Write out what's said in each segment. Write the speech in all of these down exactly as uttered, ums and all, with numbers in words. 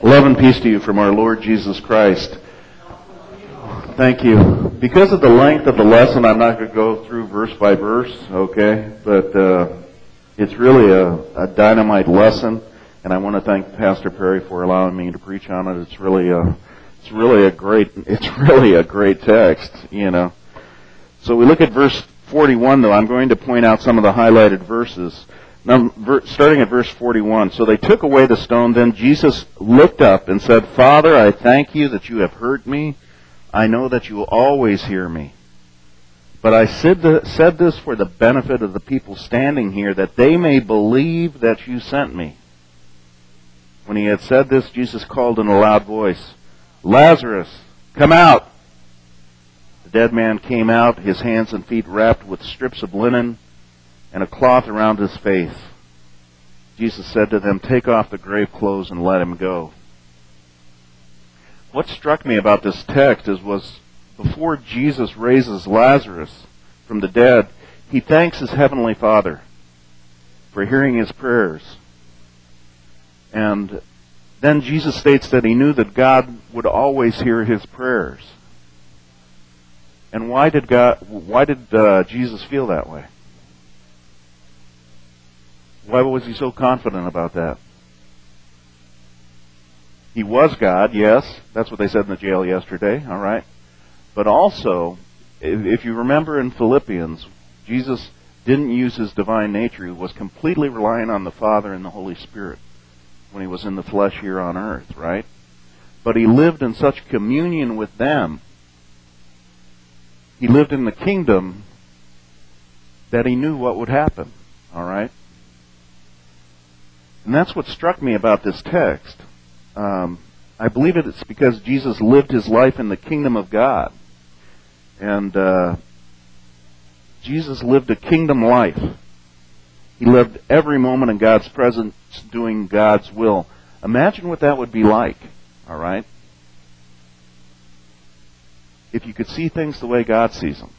Love and peace to you from our Lord Jesus Christ. Thank you. Because of the length of the lesson, I'm not going to go through verse by verse, okay? But uh, it's really a, a dynamite lesson, and I want to thank Pastor Perry for allowing me to preach on it. It's really a, it's really a great, it's really a great text, you know. So we look at verse forty-one, though. I'm going to point out some of the highlighted verses. Now, starting at verse forty-one. So they took away the stone. Then Jesus looked up and said, Father, I thank you that you have heard me. I know that you will always hear me. But I said, the, said this for the benefit of the people standing here, that they may believe that you sent me. When he had said this, Jesus called in a loud voice, Lazarus, come out! The dead man came out, his hands and feet wrapped with strips of linen, and a cloth around his face. Jesus said to them, take off the grave clothes and let him go. What struck me about this text is was before Jesus raises Lazarus from the dead, he thanks his heavenly Father for hearing his prayers. And then Jesus states that he knew that God would always hear his prayers. And why did God? Why did uh, Jesus feel that way? Why was he so confident about that? He was God, yes. That's what they said in the jail yesterday, all right? But also, if you remember in Philippians, Jesus didn't use his divine nature. He was completely relying on the Father and the Holy Spirit when he was in the flesh here on earth, right? But he lived in such communion with them. He lived in the kingdom that he knew what would happen, all right? And that's what struck me about this text. Um, I believe it's because Jesus lived his life in the kingdom of God. And uh, Jesus lived a kingdom life. He lived every moment in God's presence doing God's will. Imagine what that would be like, all right? If you could see things the way God sees them.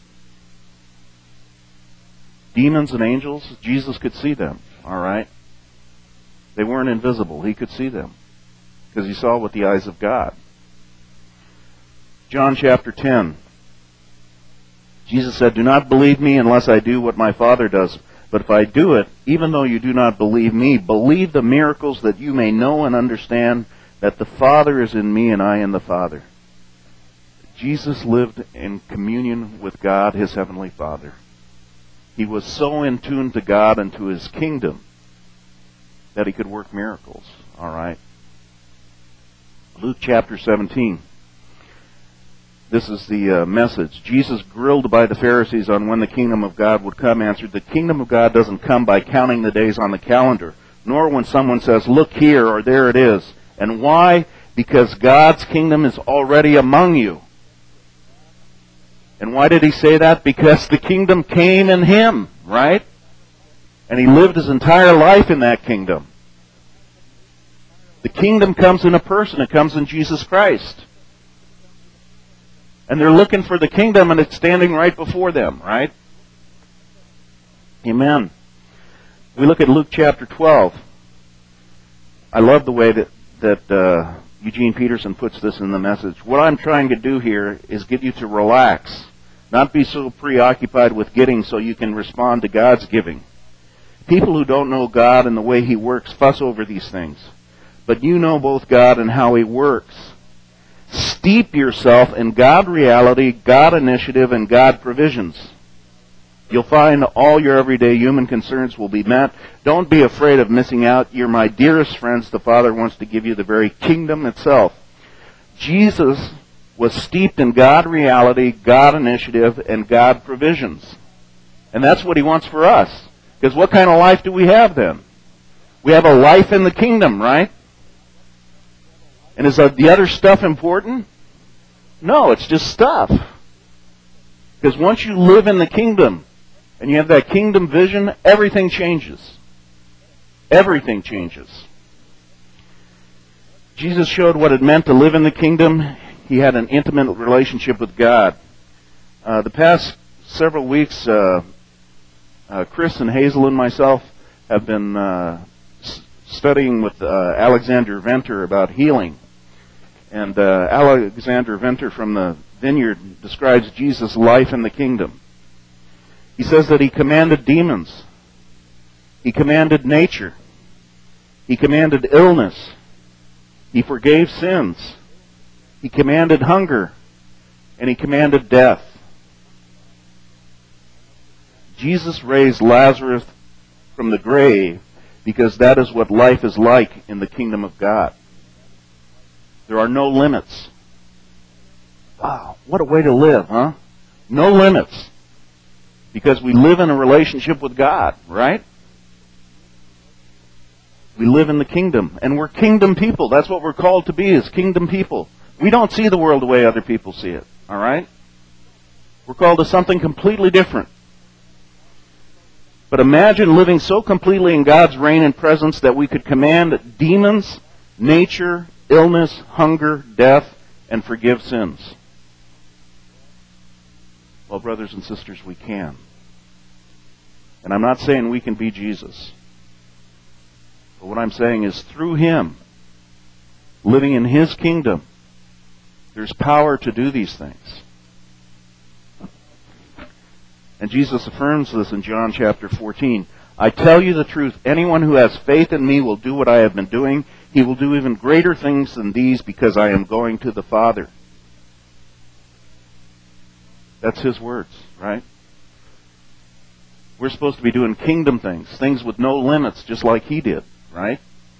Demons and angels, Jesus could see them, all right? They weren't invisible. He could see them because he saw with the eyes of God. John chapter ten. Jesus said, do not believe me unless I do what my Father does. But if I do it, even though you do not believe me, believe the miracles that you may know and understand that the Father is in me and I in the Father. Jesus lived in communion with God, his heavenly Father. He was so in tune to God and to his kingdom that he could work miracles, all right? Luke chapter seventeen. This is the uh, message. Jesus, grilled by the Pharisees on when the kingdom of God would come, answered, the kingdom of God doesn't come by counting the days on the calendar, nor when someone says, look here, or there it is. And why? Because God's kingdom is already among you. And why did he say that? Because the kingdom came in him, right? And he lived his entire life in that kingdom. The kingdom comes in a person. It comes in Jesus Christ. And they're looking for the kingdom, and it's standing right before them, right? Amen. We look at Luke chapter twelve. I love the way that, that uh, Eugene Peterson puts this in the message. What I'm trying to do here is get you to relax, not be so preoccupied with getting so you can respond to God's giving. People who don't know God and the way he works fuss over these things. But you know both God and how he works. Steep yourself in God reality, God initiative, and God provisions. You'll find all your everyday human concerns will be met. Don't be afraid of missing out. You're my dearest friends. The Father wants to give you the very kingdom itself. Jesus was steeped in God reality, God initiative, and God provisions. And that's what he wants for us. Because what kind of life do we have then? We have a life in the kingdom, right? And is the other stuff important? No, it's just stuff. Because once you live in the kingdom and you have that kingdom vision, everything changes. Everything changes. Jesus showed what it meant to live in the kingdom. He had an intimate relationship with God. Uh, the past several weeks, uh, uh, Chris and Hazel and myself have been uh, studying with uh, Alexander Venter about healing. And uh, Alexander Venter from the Vineyard describes Jesus' life in the kingdom. He says that he commanded demons. He commanded nature. He commanded illness. He forgave sins. He commanded hunger. And he commanded death. Jesus raised Lazarus from the grave because that is what life is like in the kingdom of God. There are no limits. Wow, what a way to live, huh? No limits. Because we live in a relationship with God, right? We live in the kingdom, and we're kingdom people. That's what we're called to be, is kingdom people. We don't see the world the way other people see it, all right? We're called to something completely different. But imagine living so completely in God's reign and presence that we could command demons, nature, illness, hunger, death, and forgive sins. Well, brothers and sisters, we can. And I'm not saying we can be Jesus. But what I'm saying is through Him, living in His kingdom, there's power to do these things. And Jesus affirms this in John chapter fourteen. I tell you the truth, anyone who has faith in me will do what I have been doing. He will do even greater things than these because I am going to the Father. That's His words, right? We're supposed to be doing kingdom things, things with no limits, just like He did, right?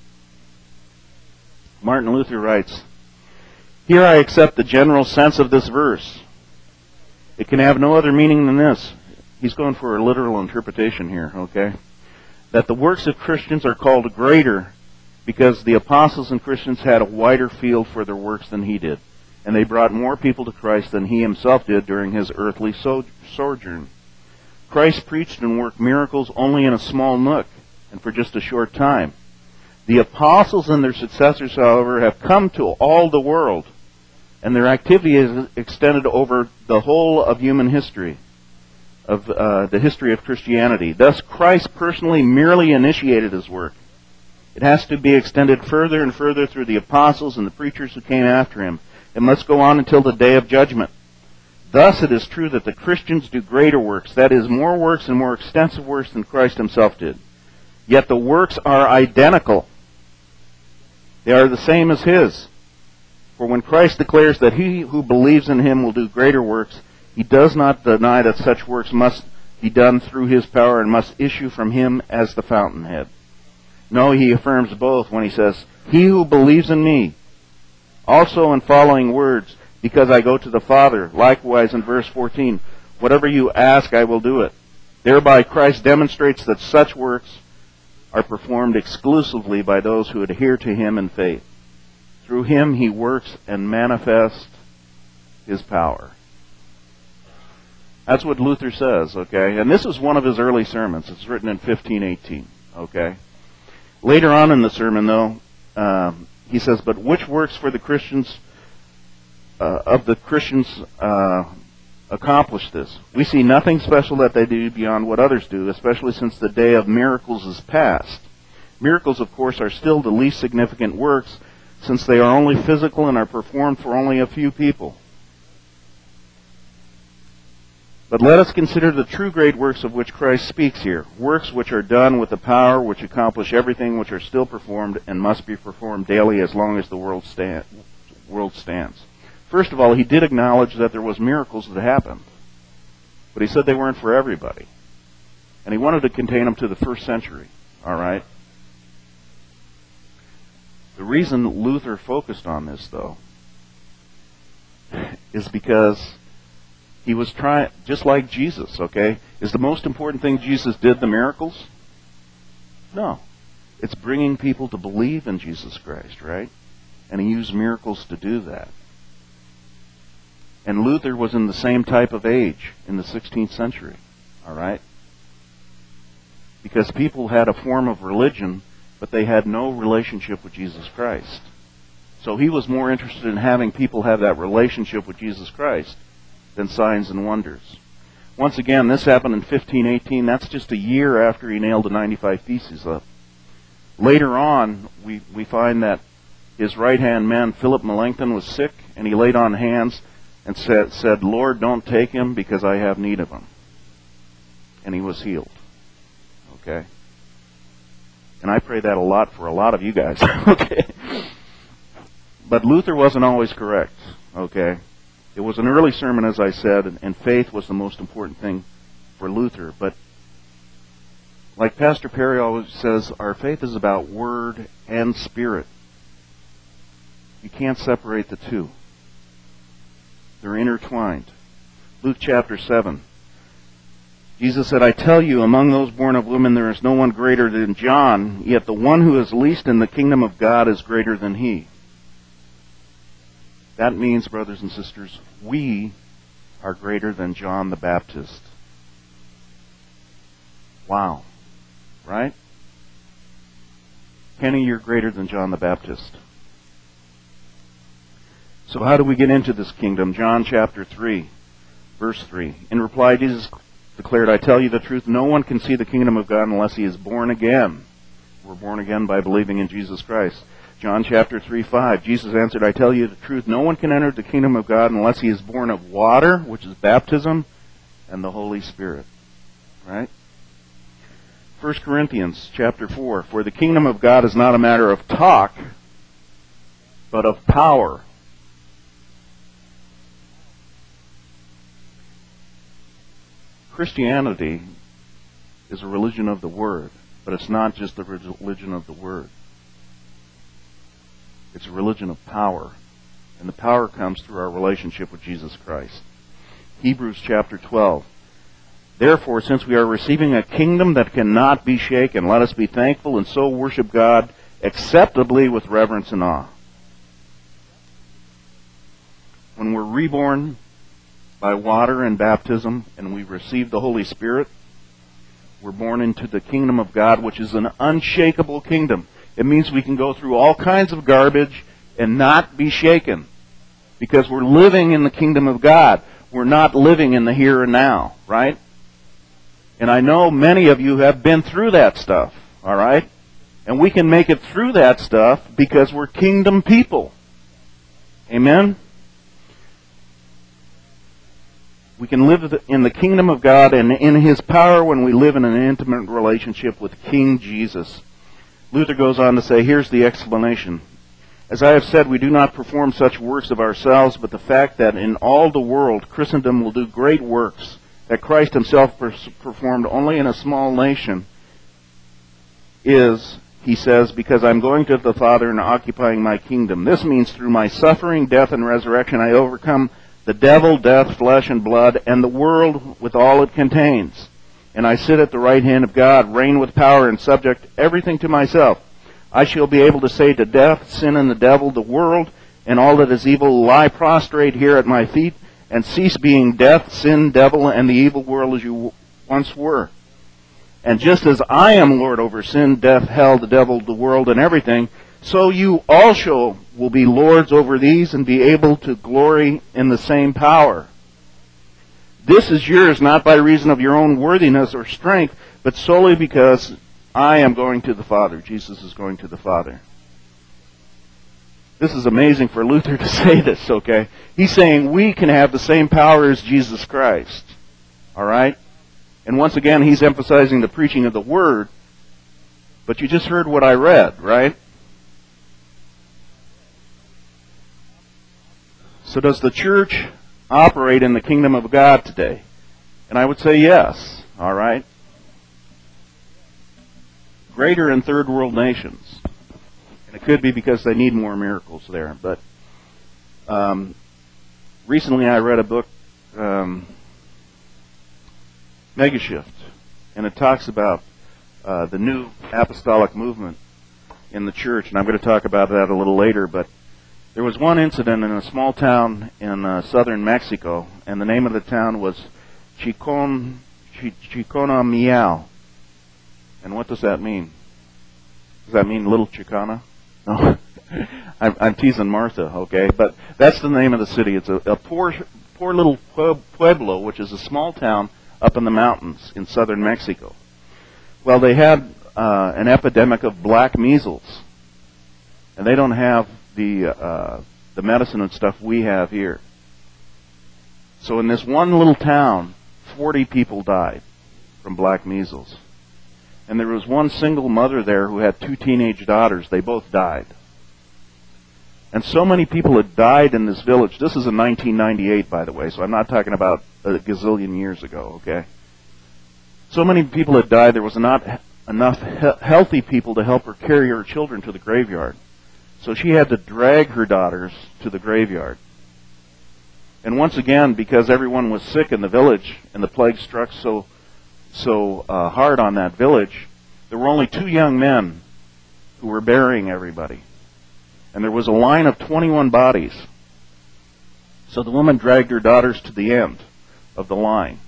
Martin Luther writes, here I accept the general sense of this verse. It can have no other meaning than this. He's going for a literal interpretation here, okay? That the works of Christians are called greater because the apostles and Christians had a wider field for their works than he did. And they brought more people to Christ than he himself did during his earthly sojourn. Christ preached and worked miracles only in a small nook and for just a short time. The apostles and their successors, however, have come to all the world, and their activity is extended over the whole of human history, of uh, the history of Christianity. Thus, Christ personally merely initiated His work. It has to be extended further and further through the apostles and the preachers who came after Him. It must go on until the day of judgment. Thus, it is true that the Christians do greater works, that is, more works and more extensive works than Christ Himself did. Yet the works are identical. They are the same as His. For when Christ declares that he who believes in Him will do greater works, He does not deny that such works must be done through His power and must issue from Him as the fountainhead. No, He affirms both when He says, he who believes in me, also in following words, because I go to the Father. Likewise in verse fourteen, whatever you ask, I will do it. Thereby Christ demonstrates that such works are performed exclusively by those who adhere to Him in faith. Through Him He works and manifests His power. That's what Luther says, okay? And this is one of his early sermons. It's written in fifteen eighteen, okay? Later on in the sermon, though, uh, he says, but which works for the Christians, uh, of the Christians, uh, accomplish this? We see nothing special that they do beyond what others do, especially since the day of miracles is past. Miracles, of course, are still the least significant works, since they are only physical and are performed for only a few people. But let us consider the true great works of which Christ speaks here, works which are done with the power which accomplish everything, which are still performed and must be performed daily as long as the world, stand, world stands. First of all, he did acknowledge that there was miracles that happened, but he said they weren't for everybody. And he wanted to contain them to the first century, all right? The reason Luther focused on this, though, is because he was trying, just like Jesus, okay? Is the most important thing Jesus did the miracles? No. It's bringing people to believe in Jesus Christ, right? And he used miracles to do that. And Luther was in the same type of age in the sixteenth century, all right? Because people had a form of religion, but they had no relationship with Jesus Christ. So he was more interested in having people have that relationship with Jesus Christ than signs and wonders. Once again, this happened in fifteen eighteen. That's just a year after he nailed the ninety-five Theses up. Later on, we, we find that his right-hand man, Philip Melanchthon, was sick, and he laid on hands and said, said, Lord, don't take him because I have need of him. And he was healed. Okay? And I pray that a lot for a lot of you guys. Okay? But Luther wasn't always correct. Okay? It was an early sermon, as I said, and, and faith was the most important thing for Luther. But like Pastor Perry always says, our faith is about word and spirit. You can't separate the two. They're intertwined. Luke chapter seven. Jesus said, I tell you, among those born of women there is no one greater than John, yet the one who is least in the kingdom of God is greater than he. That means, brothers and sisters, we are greater than John the Baptist. Wow. Right? Kenny, you're greater than John the Baptist. So how do we get into this kingdom? John chapter three, verse three. In reply, Jesus declared, I tell you the truth, no one can see the kingdom of God unless he is born again. We're born again by believing in Jesus Christ. John chapter three, five. Jesus answered, I tell you the truth, no one can enter the kingdom of God unless he is born of water, which is baptism, and the Holy Spirit. Right? First Corinthians chapter four. For the kingdom of God is not a matter of talk, but of power. Christianity is a religion of the Word, but it's not just the religion of the Word. It's a religion of power, and the power comes through our relationship with Jesus Christ. Hebrews chapter twelve. Therefore, since we are receiving a kingdom that cannot be shaken, let us be thankful and so worship God acceptably with reverence and awe. When we're reborn by water and baptism, and we receive the Holy Spirit, we're born into the kingdom of God, which is an unshakable kingdom. It means we can go through all kinds of garbage and not be shaken, because we're living in the kingdom of God. We're not living in the here and now, right? And I know many of you have been through that stuff, all right? And we can make it through that stuff because we're kingdom people. Amen? We can live in the kingdom of God and in His power when we live in an intimate relationship with King Jesus. Luther goes on to say, here's the explanation. As I have said, we do not perform such works of ourselves, but the fact that in all the world Christendom will do great works, that Christ Himself performed only in a small nation, is, he says, because I'm going to the Father and occupying my kingdom. This means through my suffering, death, and resurrection, I overcome the devil, death, flesh, and blood, and the world with all it contains. And I sit at the right hand of God, reign with power, and subject everything to myself. I shall be able to say to death, sin, and the devil, the world, and all that is evil, lie prostrate here at my feet, and cease being death, sin, devil, and the evil world as you once were. And just as I am Lord over sin, death, hell, the devil, the world, and everything, so you also will be lords over these and be able to glory in the same power. This is yours not by reason of your own worthiness or strength, but solely because I am going to the Father. Jesus is going to the Father. This is amazing for Luther to say this, okay? He's saying we can have the same power as Jesus Christ. All right? And once again, he's emphasizing the preaching of the Word. But you just heard what I read, right? So does the church operate in the kingdom of God today? And I would say yes, all right? Greater in third world nations. And it could be because they need more miracles there. But um, recently I read a book, um, Megashift, and it talks about uh, the new apostolic movement in the church. And I'm going to talk about that a little later, but there was one incident in a small town in uh, southern Mexico, and the name of the town was Chicon, Ch- Chiconameal. And what does that mean? Does that mean Little Chicana? No. I'm, I'm teasing Martha, okay? But that's the name of the city. It's a, a poor, poor little pueblo, which is a small town up in the mountains in southern Mexico. Well, they had uh, an epidemic of black measles. And they don't have the uh, the medicine and stuff we have here. So in this one little town, forty people died from black measles. And there was one single mother there who had two teenage daughters. They both died. And so many people had died in this village. This is in nineteen ninety-eight, by the way, so I'm not talking about a gazillion years ago, okay? So many people had died, there was not enough he- healthy people to help her carry her children to the graveyard. So she had to drag her daughters to the graveyard. And once again, because everyone was sick in the village, and the plague struck so so uh, hard on that village, there were only two young men who were burying everybody. And there was a line of twenty-one bodies. So the woman dragged her daughters to the end of the line.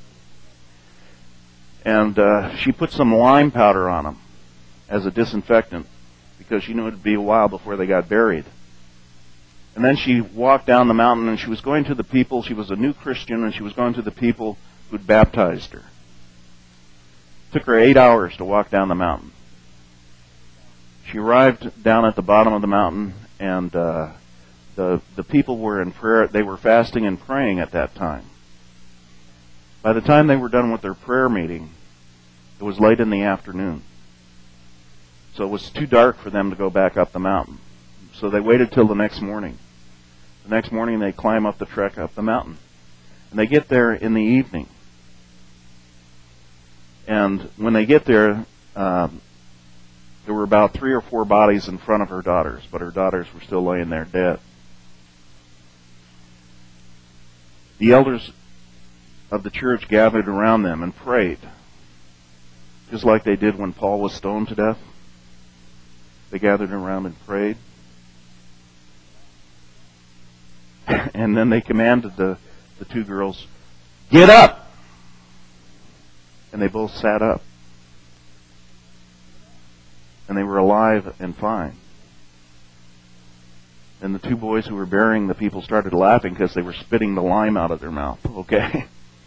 And uh, she put some lime powder on them as a disinfectant because she knew it would be a while before they got buried. And then she walked down the mountain and she was going to the people. She was a new Christian and she was going to the people who'd baptized her. It took her eight hours to walk down the mountain. She arrived down at the bottom of the mountain, and uh, the the people were in prayer. They were fasting and praying at that time. By the time they were done with their prayer meeting, it was late in the afternoon. So it was too dark for them to go back up the mountain. So they waited till the next morning. The next morning they climb up the trek up the mountain. And they get there in the evening. And when they get there, um, there were about three or four bodies in front of her daughters, but her daughters were still laying there dead. The elders of the church gathered around them and prayed, just like they did when Paul was stoned to death. They gathered around and prayed. And then they commanded the, the two girls, "Get up!" And they both sat up. And they were alive and fine. And the two boys who were burying the people started laughing because they were spitting the lime out of their mouth, okay?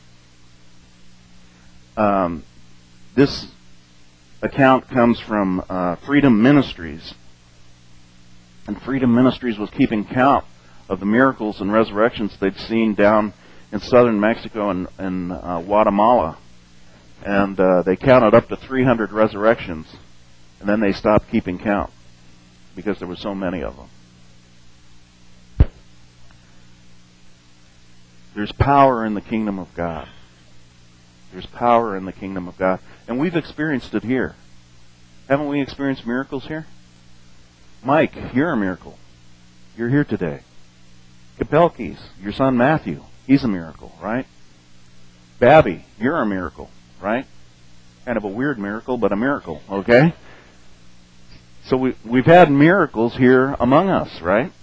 um, this account comes from uh, Freedom Ministries. And Freedom Ministries was keeping count of the miracles and resurrections they'd seen down in southern Mexico and, and uh, Guatemala. And uh, they counted up to three hundred resurrections. And then they stopped keeping count because there were so many of them. There's power in the kingdom of God. There's power in the kingdom of God. And we've experienced it here. Haven't we experienced miracles here? Mike, you're a miracle. You're here today. Kapelkis, your son Matthew, he's a miracle, right? Babby, you're a miracle, right? Kind of a weird miracle, but a miracle, okay? So we, we've had miracles here among us, right?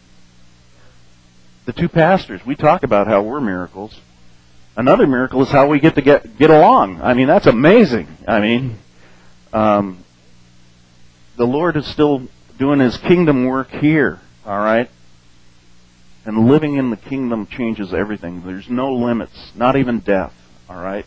The two pastors, we talk about how we're miracles. Another miracle is how we get to get, get along. I mean, that's amazing. I mean, um, the Lord is still doing His kingdom work here, all right? And living in the kingdom changes everything. There's no limits, not even death, all right?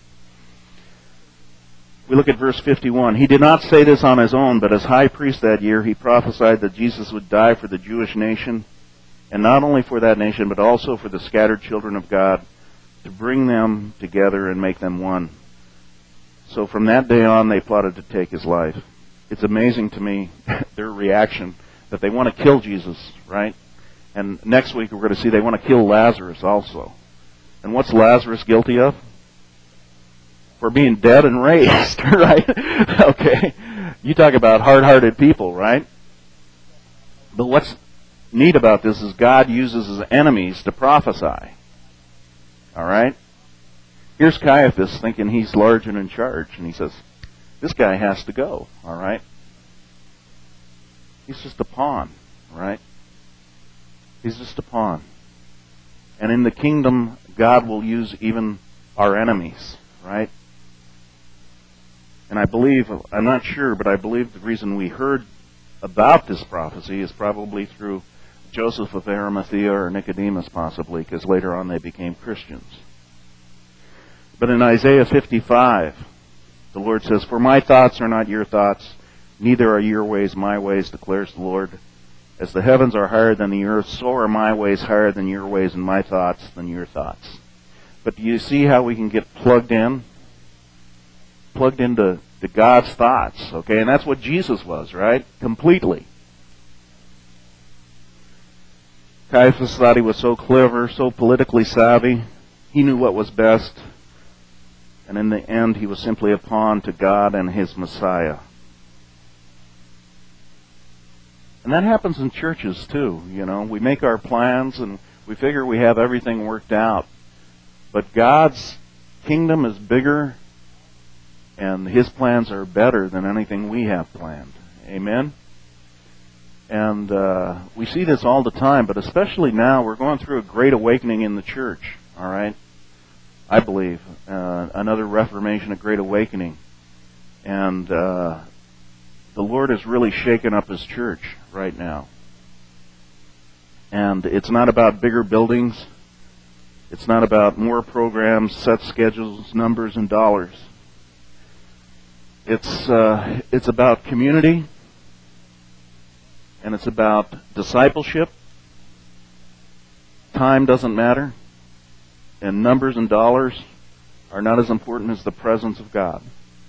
We look at verse fifty-one. He did not say this on his own, but as high priest that year, he prophesied that Jesus would die for the Jewish nation, and not only for that nation, but also for the scattered children of God, to bring them together and make them one. So from that day on, they plotted to take his life. It's amazing to me, their reaction, that they want to kill Jesus, right? And next week we're going to see they want to kill Lazarus also. And what's Lazarus guilty of? For being dead and raised, right? Okay. You talk about hard-hearted people, right? But what's neat about this is God uses his enemies to prophesy. All right? Here's Caiaphas thinking he's large and in charge, and he says, this guy has to go, all right? He's just a pawn, right? He's just a pawn. And in the kingdom, God will use even our enemies, right? And I believe, I'm not sure, but I believe the reason we heard about this prophecy is probably through Joseph of Arimathea or Nicodemus possibly, because later on they became Christians. But in Isaiah fifty-five, the Lord says, "For my thoughts are not your thoughts, Neither are your ways my ways, declares the Lord. As the heavens are higher than the earth, so are my ways higher than your ways, and my thoughts than your thoughts. But do you see how we can get plugged in? Plugged into to God's thoughts, okay? And that's what Jesus was, right? Completely. Caiaphas thought he was so clever, so politically savvy. He knew what was best. And in the end, he was simply a pawn to God and his Messiah. And that happens in churches too, you know. We make our plans and we figure we have everything worked out. But God's kingdom is bigger and His plans are better than anything we have planned. Amen? And uh, we see this all the time, but especially now, we're going through a great awakening in the church, all right? I believe. Uh, another Reformation, a great awakening. And uh, the Lord has really shaken up His church right now. And it's not about bigger buildings. It's not about more programs, set schedules, numbers, and dollars. It's uh, it's about community, and it's about discipleship. Time doesn't matter, and numbers and dollars are not as important as the presence of God.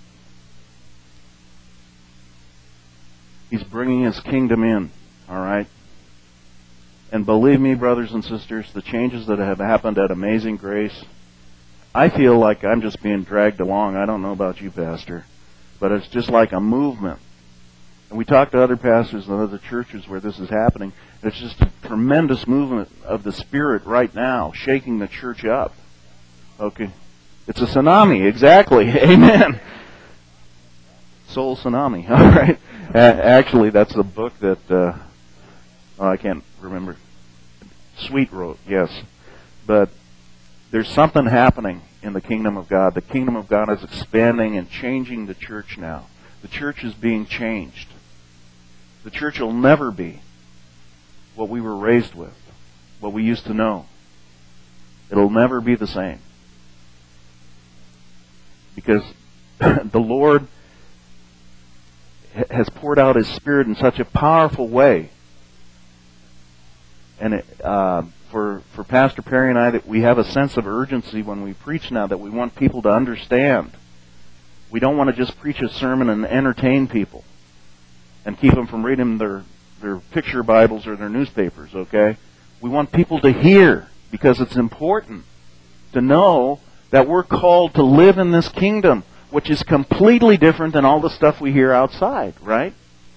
He's bringing His kingdom in, all right? And believe me, brothers and sisters, the changes that have happened at Amazing Grace, I feel like I'm just being dragged along. I don't know about you, Pastor, but it's just like a movement. And we talk to other pastors and other churches where this is happening. It's just a tremendous movement of the Spirit right now, shaking the church up. Okay. It's a tsunami, exactly. Amen. Soul Tsunami. All right. Actually, that's a book that, uh, oh, I can't remember. Sweet wrote, yes. But there's something happening in the kingdom of God. The kingdom of God is expanding and changing the church now. The church is being changed. The church will never be what we were raised with, what we used to know. It'll never be the same. Because the Lord has poured out His Spirit in such a powerful way. And it, uh, for for Pastor Perry and I, that we have a sense of urgency when we preach now, that we want people to understand. We don't want to just preach a sermon and entertain people and keep them from reading their, their picture Bibles or their newspapers, okay? We want people to hear, because it's important to know that we're called to live in this kingdom, which is completely different than all the stuff we hear outside, right?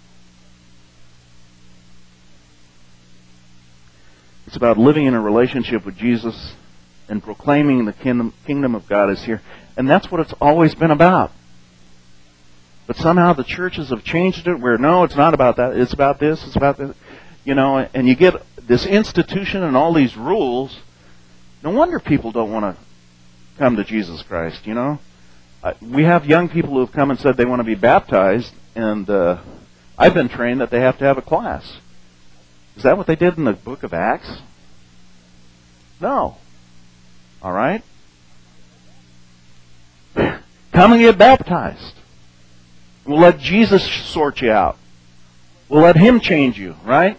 It's about living in a relationship with Jesus and proclaiming the kingdom, kingdom of God is here. And that's what it's always been about. But somehow the churches have changed it where, no, it's not about that. It's about this. It's about this. You know, and you get this institution and all these rules. No wonder people don't want to come to Jesus Christ, you know. Uh, we have young people who have come and said they want to be baptized, and uh, I've been trained that they have to have a class. Is that what they did in the book of Acts? No. All right? Come and get baptized. We'll let Jesus sort you out. We'll let Him change you, right?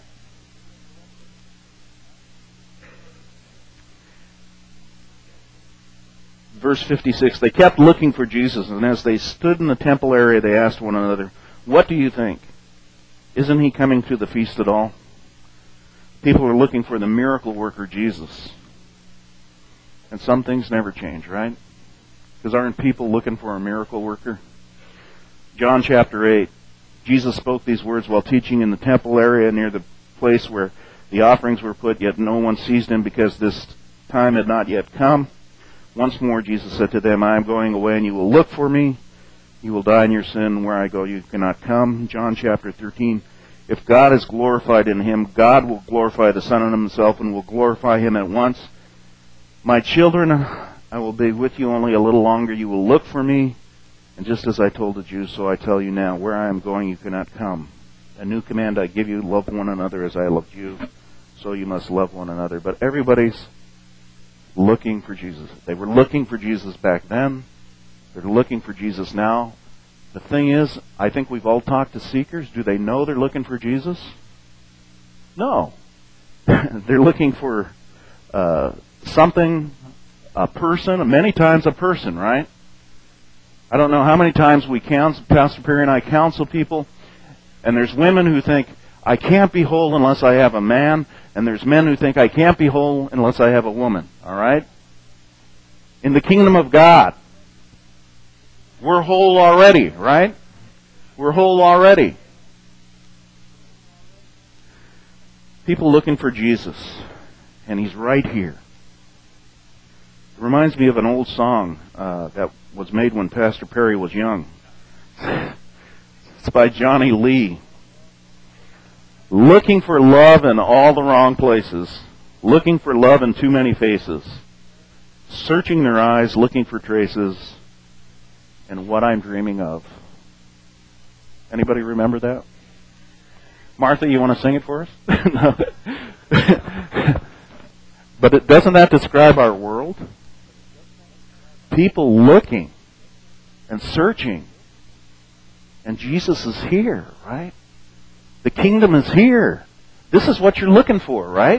Verse fifty-six, they kept looking for Jesus, and as they stood in the temple area, they asked one another, "What do you think? Isn't He coming to the feast at all?" People are looking for the miracle worker, Jesus. And some things never change, right? Because aren't people looking for a miracle worker? John chapter eight, Jesus spoke these words while teaching in the temple area near the place where the offerings were put, yet no one seized Him because this time had not yet come. Once more Jesus said to them, "I am going away, and you will look for me. You will die in your sin. Where I go, you cannot come." John chapter thirteen, if God is glorified in Him, God will glorify the Son in Himself and will glorify Him at once. My children, I will be with you only a little longer. You will look for me. And just as I told the Jews, so I tell you now, where I am going, you cannot come. A new command I give you, love one another as I loved you. So you must love one another. But everybody's looking for Jesus. They were looking for Jesus back then. They're looking for Jesus now. The thing is, I think we've all talked to seekers. Do they know they're looking for Jesus? No. They're looking for uh, something, a person, many times a person, right? I don't know how many times we counsel, Pastor Perry and I counsel people, and there's women who think, I can't be whole unless I have a man, and there's men who think, I can't be whole unless I have a woman, all right? In the kingdom of God, we're whole already, right? We're whole already. People looking for Jesus, and He's right here. It reminds me of an old song uh, that was made when Pastor Perry was young. It's by Johnny Lee. Looking for love in all the wrong places. Looking for love in too many faces. Searching their eyes, looking for traces. And what I'm dreaming of. Anybody remember that? Martha, you want to sing it for us? No. But it, doesn't that describe our world? People looking and searching. And Jesus is here, right? The kingdom is here. This is what you're looking for, right?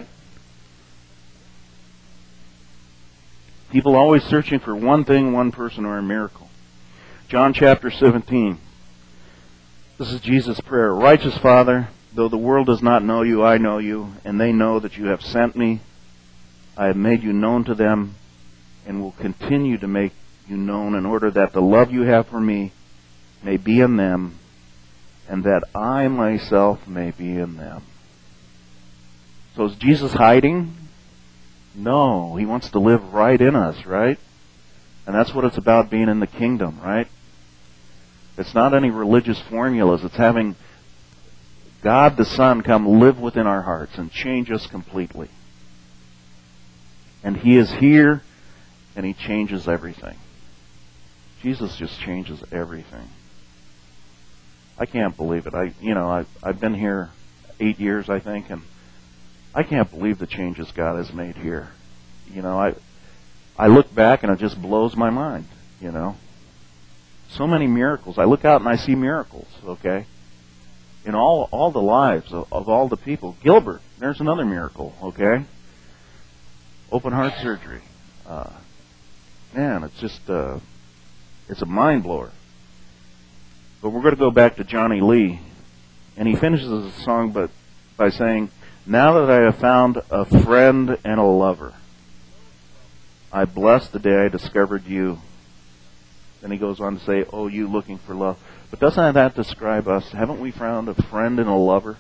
People always searching for one thing, one person, or a miracle. John chapter seventeen. This is Jesus' prayer. Righteous Father, though the world does not know you, I know you, and they know that you have sent me. I have made you known to them, and will continue to make you known in order that the love you have for me may be in them, and that I myself may be in them. So is Jesus hiding? No, He wants to live right in us, right? And that's what it's about, being in the kingdom, right? It's not any religious formulas. It's having God the Son come live within our hearts and change us completely. And He is here, and He changes everything. Jesus just changes everything. I can't believe it. I, you know, I, I've been here eight years, I think, and I can't believe the changes God has made here. You know, I, I look back and it just blows my mind. You know, so many miracles. I look out and I see miracles. Okay, in all all the lives of, of all the people. Gilbert, there's another miracle. Okay, open heart surgery. Uh, man, it's just uh, it's a mind blower. But we're going to go back to Johnny Lee, and he finishes the song but by saying, "Now that I have found a friend and a lover, I bless the day I discovered you." Then he goes on to say, "Oh, you looking for love." But doesn't that describe us? Haven't we found a friend and a lover?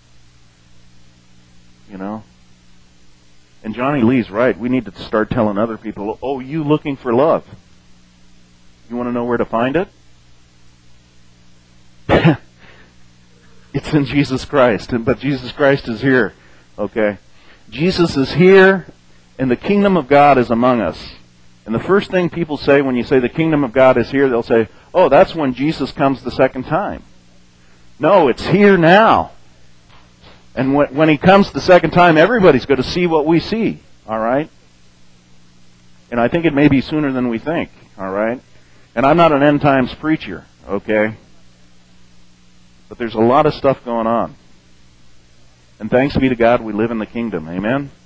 You know? And Johnny Lee's right. We need to start telling other people, "Oh, you looking for love. You want to know where to find it? It's in Jesus Christ." But Jesus Christ is here. Okay? Jesus is here, and the kingdom of God is among us. And the first thing people say when you say the kingdom of God is here, they'll say, "Oh, that's when Jesus comes the second time." No, it's here now. And when, when He comes the second time, everybody's going to see what we see. All right? And I think it may be sooner than we think. All right? And I'm not an end times preacher. Okay? But there's a lot of stuff going on. And thanks be to God, we live in the kingdom. Amen?